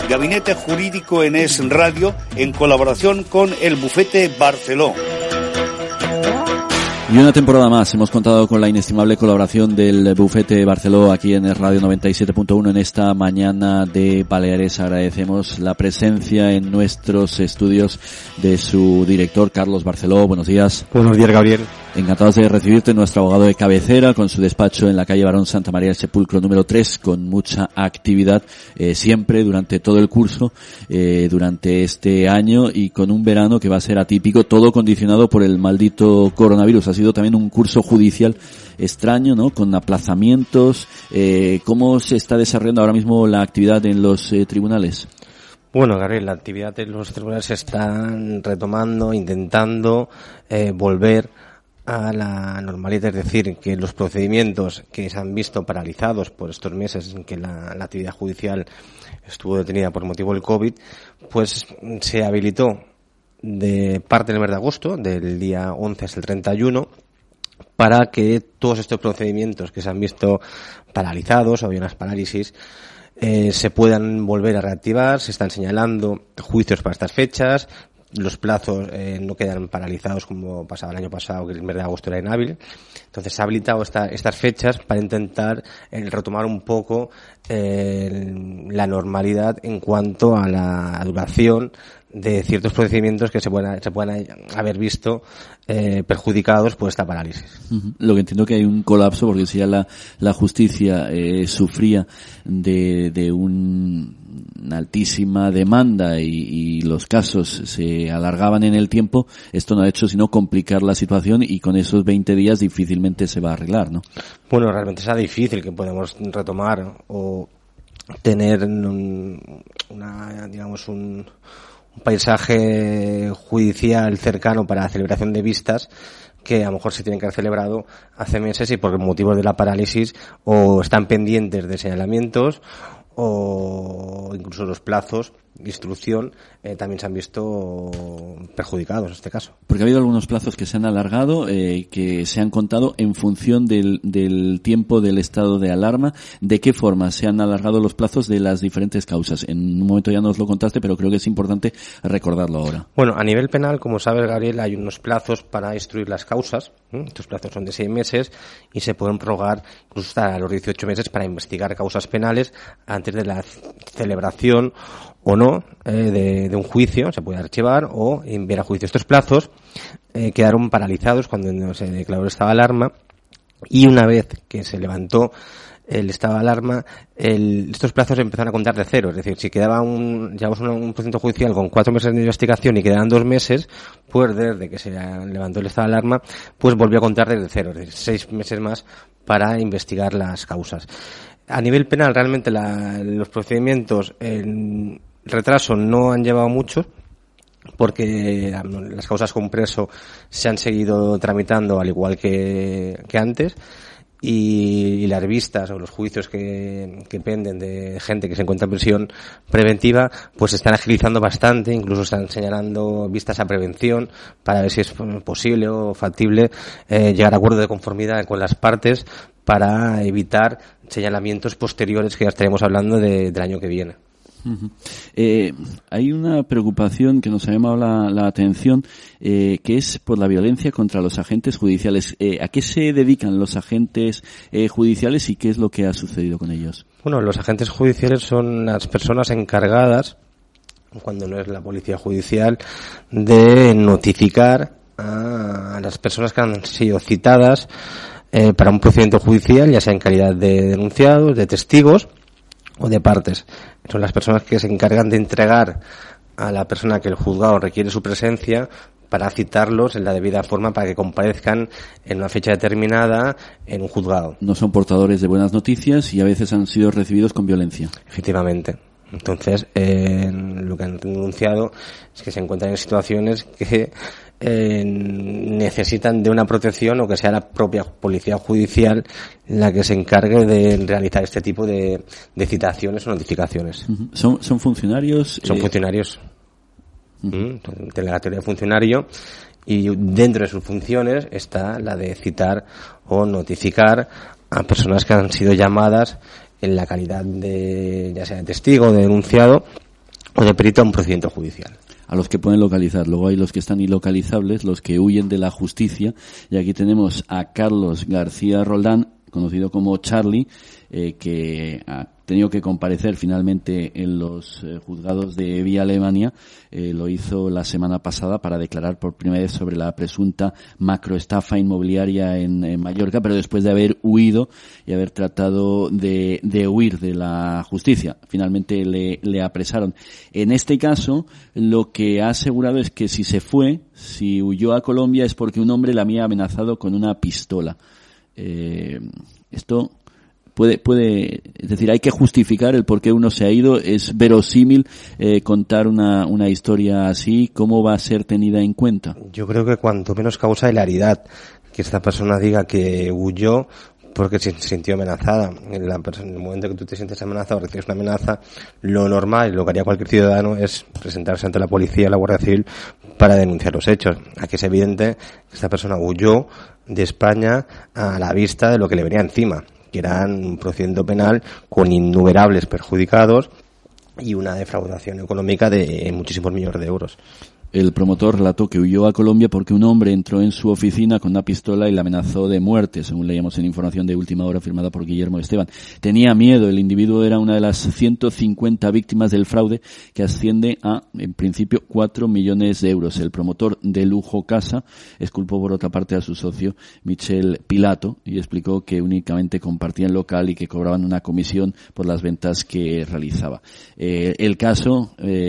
Gabinete Jurídico en Es Radio, en colaboración con el Bufete Barceló. Y una temporada más hemos contado con la inestimable colaboración del Bufete Barceló aquí en el Radio 97.1 en esta mañana de Baleares. Agradecemos la presencia en nuestros estudios de su director, Carlos Barceló. Buenos días. Buenos días, Gabriel. Encantados de recibirte, nuestro abogado de cabecera, con su despacho en la calle Barón Santa María del Sepulcro número 3, con mucha actividad siempre durante todo el curso, durante este año, y con un verano que va a ser atípico, todo condicionado por el maldito coronavirus. Ha sido también un curso judicial extraño, ¿no? Con aplazamientos. ¿Cómo se está desarrollando ahora mismo la actividad en los tribunales? Bueno, Gabriel, la actividad en los tribunales se están retomando, intentando volver a la normalidad, es decir, que los procedimientos que se han visto paralizados por estos meses en que la actividad judicial estuvo detenida por motivo del COVID, pues se habilitó de parte del mes de agosto, del día 11 hasta el 31, para que todos estos procedimientos que se han visto paralizados o había unas parálisis se puedan volver a reactivar. Se están señalando juicios para estas fechas. Los plazos no quedan paralizados como pasaba el año pasado, que el mes de agosto era inhábil. Entonces se ha habilitado estas fechas para intentar retomar un poco la normalidad en cuanto a la duración de ciertos procedimientos que se puedan haber visto perjudicados por esta parálisis. Lo que entiendo que hay un colapso, porque si ya la justicia sufría de una altísima demanda y los casos se alargaban en el tiempo, esto no ha hecho sino complicar la situación, y con esos 20 días difícilmente se va a arreglar, ¿no? Bueno, realmente será difícil que podamos retomar o tener un paisaje judicial cercano para la celebración de vistas que a lo mejor se tienen que haber celebrado hace meses y por motivos de la parálisis o están pendientes de señalamientos o incluso los plazos de instrucción también se han visto perjudicados en este caso. Porque ha habido algunos plazos que se han alargado, que se han contado en función del tiempo del estado de alarma. ¿De qué forma se han alargado los plazos de las diferentes causas? En un momento ya nos lo contaste, pero creo que es importante recordarlo ahora. Bueno, a nivel penal, como sabes, Gabriel, hay unos plazos para instruir las causas. Estos plazos son de 6 meses y se pueden prorrogar incluso hasta los 18 meses para investigar causas penales antes de la celebración o no de un juicio. Se puede archivar o enviar a juicio. Estos plazos quedaron paralizados cuando se declaró el estado de alarma, y una vez que se levantó el estado de alarma, estos plazos empezaron a contar de cero. Es decir, si llevamos un procedimiento judicial con 4 meses de investigación y quedaban 2 meses, pues desde que se levantó el estado de alarma, pues volvió a contar desde cero. Es decir, 6 meses más para investigar las causas. A nivel penal, realmente los procedimientos en retraso no han llevado mucho, porque las causas con preso se han seguido tramitando al igual que antes, y las vistas o los juicios que penden de gente que se encuentra en prisión preventiva pues se están agilizando bastante. Incluso están señalando vistas a prevención para ver si es posible o factible llegar a acuerdo de conformidad con las partes para evitar señalamientos posteriores que ya estaremos hablando del año que viene. Hay una preocupación que nos ha llamado la atención, que es por la violencia contra los agentes judiciales. ¿A qué se dedican los agentes judiciales y qué es lo que ha sucedido con ellos? Bueno, los agentes judiciales son las personas encargadas, cuando no es la policía judicial, de notificar a las personas que han sido citadas para un procedimiento judicial, ya sea en calidad de denunciados, de testigos o de partes. Son las personas que se encargan de entregar a la persona que el juzgado requiere su presencia para citarlos en la debida forma para que comparezcan en una fecha determinada en un juzgado. No son portadores de buenas noticias y a veces han sido recibidos con violencia. Efectivamente. Entonces, lo que han denunciado es que se encuentran en situaciones que necesitan de una protección, o que sea la propia policía judicial la que se encargue de realizar este tipo de citaciones o notificaciones. ¿Son funcionarios? Son funcionarios. Tienen la categoría de funcionario, y dentro de sus funciones está la de citar o notificar a personas que han sido llamadas en la calidad de, ya sea de testigo o de denunciado, o de perito a un procedimiento judicial. A los que pueden localizar. Luego hay los que están ilocalizables, los que huyen de la justicia. Y aquí tenemos a Carlos García Roldán, conocido como Charlie, que ha tenido que comparecer finalmente en los juzgados de Vía Alemania. Lo hizo la semana pasada para declarar por primera vez sobre la presunta macroestafa inmobiliaria en Mallorca, pero después de haber huido y haber tratado de huir de la justicia. Finalmente le apresaron. En este caso, lo que ha asegurado es que si huyó a Colombia es porque un hombre la había amenazado con una pistola. Esto puede, es decir, hay que justificar el por qué uno se ha ido. Es verosímil contar una historia así. ¿Cómo va a ser tenida en cuenta? Yo creo que cuanto menos causa hilaridad que esta persona diga que huyó porque se sintió amenazada. En el momento que tú te sientes amenazado o recibes una amenaza, lo normal, lo que haría cualquier ciudadano es presentarse ante la policía, la Guardia Civil, para denunciar los hechos. Aquí es evidente que esta persona huyó de España a la vista de lo que le venía encima, que era un procedimiento penal con innumerables perjudicados y una defraudación económica de muchísimos millones de euros. El promotor relató que huyó a Colombia porque un hombre entró en su oficina con una pistola y le amenazó de muerte, según leíamos en información de última hora firmada por Guillermo Esteban. Tenía miedo, el individuo era una de las 150 víctimas del fraude, que asciende a, en principio, 4 millones de euros. El promotor de Lujo Casa exculpó por otra parte a su socio, Michel Pilato, y explicó que únicamente compartían local y que cobraban una comisión por las ventas que realizaba. El caso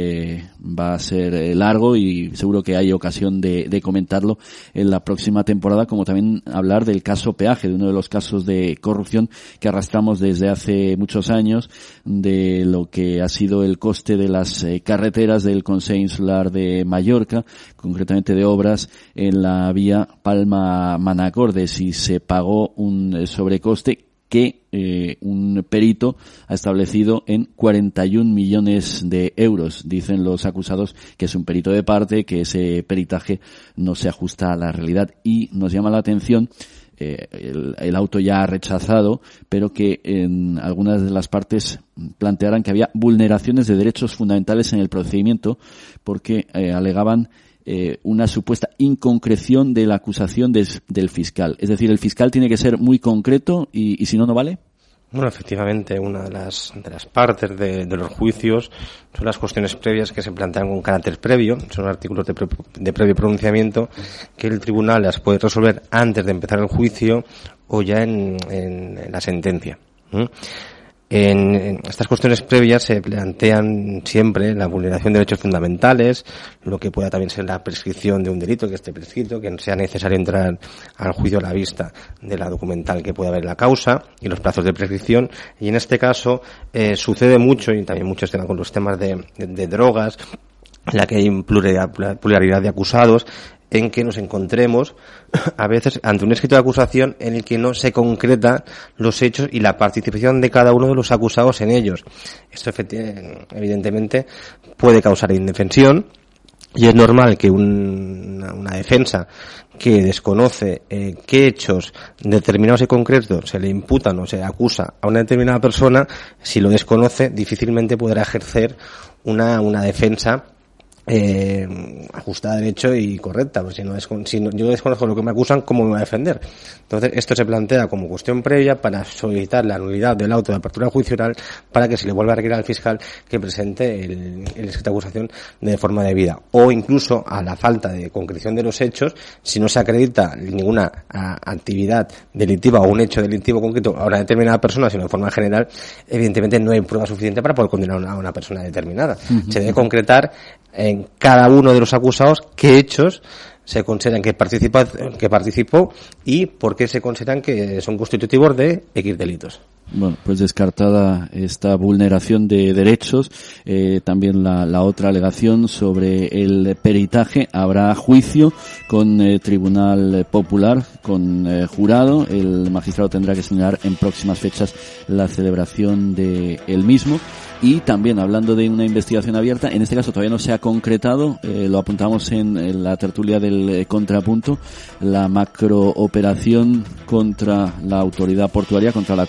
va a ser largo y seguro que hay ocasión de comentarlo en la próxima temporada, como también hablar del caso Peaje, de uno de los casos de corrupción que arrastramos desde hace muchos años, de lo que ha sido el coste de las carreteras del Consell Insular de Mallorca, concretamente de obras en la vía Palma-Manacor, de si se pagó un sobrecoste que un perito ha establecido en 41 millones de euros. Dicen los acusados que es un perito de parte, que ese peritaje no se ajusta a la realidad, y nos llama la atención el auto ya rechazado, pero que en algunas de las partes plantearan que había vulneraciones de derechos fundamentales en el procedimiento, porque alegaban una supuesta inconcreción de la acusación del fiscal. Es decir, el fiscal tiene que ser muy concreto y si no, no vale. Bueno, efectivamente, una de las partes de los juicios son las cuestiones previas que se plantean con carácter previo. Son artículos de previo pronunciamiento que el tribunal las puede resolver antes de empezar el juicio o ya en la sentencia. En estas cuestiones previas se plantean siempre la vulneración de derechos fundamentales, lo que pueda también ser la prescripción de un delito que esté prescrito, que no sea necesario entrar al juicio a la vista de la documental que pueda haber en la causa y los plazos de prescripción. Y en este caso sucede mucho, y también muchos temas con los temas de drogas, en la que hay pluralidad de acusados, en que nos encontremos a veces ante un escrito de acusación en el que no se concreta los hechos y la participación de cada uno de los acusados en ellos. Esto evidentemente puede causar indefensión, y es normal que una defensa que desconoce qué hechos determinados y concretos se le imputan o se acusa a una determinada persona, si lo desconoce difícilmente podrá ejercer una defensa ajustada a derecho y correcta, pues si yo desconozco lo que me acusan, ¿cómo me voy a defender? Entonces esto se plantea como cuestión previa para solicitar la nulidad del auto de apertura judicial, para que se le vuelva a requerir al fiscal que presente el escrito de acusación de forma debida, o incluso a la falta de concreción de los hechos, si no se acredita ninguna actividad delictiva o un hecho delictivo concreto a una determinada persona, sino de forma general, evidentemente no hay prueba suficiente para poder condenar a una persona determinada. Se debe concretar en cada uno de los acusados qué hechos se consideran que participó y por qué se consideran que son constitutivos de X delitos. Bueno, pues descartada esta vulneración de derechos, también la otra alegación sobre el peritaje. Habrá juicio con tribunal popular, con jurado. El magistrado tendrá que señalar en próximas fechas la celebración de el mismo. Y también, hablando de una investigación abierta, en este caso todavía no se ha concretado, lo apuntamos en la tertulia del Contrapunto, la macrooperación contra la autoridad portuaria, contra la cúpula, con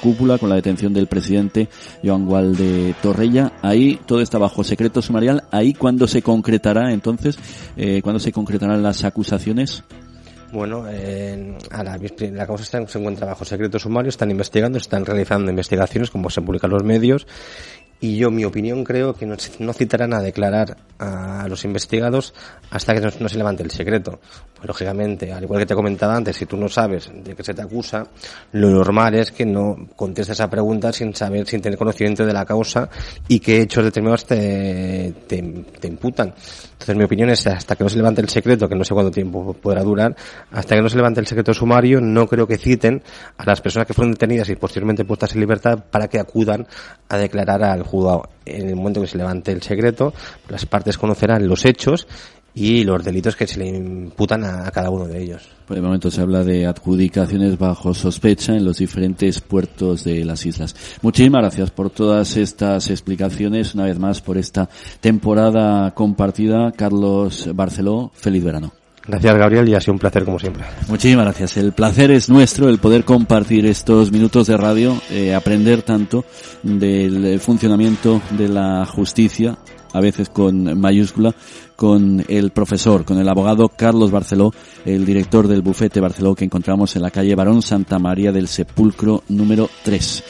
con la detención del presidente Joan Gual de Torrella. Ahí todo está bajo secreto sumarial. Ahí, ¿cuándo se concretará entonces? ¿Cuándo se concretarán las acusaciones? Bueno, la causa se encuentra bajo secreto sumario, están investigando, están realizando investigaciones como se publican los medios, y yo, mi opinión, creo que no citarán a declarar a los investigados hasta que no se levante el secreto. Pues, lógicamente, al igual que te comentaba antes, si tú no sabes de qué se te acusa, lo normal es que no contestes esa pregunta sin tener conocimiento de la causa y qué hechos determinados te imputan. Entonces, mi opinión es hasta que no se levante el secreto, que no sé cuánto tiempo podrá durar, hasta que no se levante el secreto sumario, no creo que citen a las personas que fueron detenidas y posteriormente puestas en libertad para que acudan a declarar al juzgado. En el momento que se levante el secreto, las partes conocerán los hechos y los delitos que se le imputan a cada uno de ellos. Por el momento se habla de adjudicaciones bajo sospecha en los diferentes puertos de las islas. Muchísimas gracias por todas estas explicaciones, una vez más por esta temporada compartida. Carlos Barceló, feliz verano. Gracias, Gabriel, y ha sido un placer como siempre. Muchísimas gracias. El placer es nuestro, el poder compartir estos minutos de radio, aprender tanto del funcionamiento de la justicia, a veces con mayúscula, con el profesor, con el abogado Carlos Barceló, el director del bufete Barceló que encontramos en la calle Barón Santa María del Sepulcro número 3.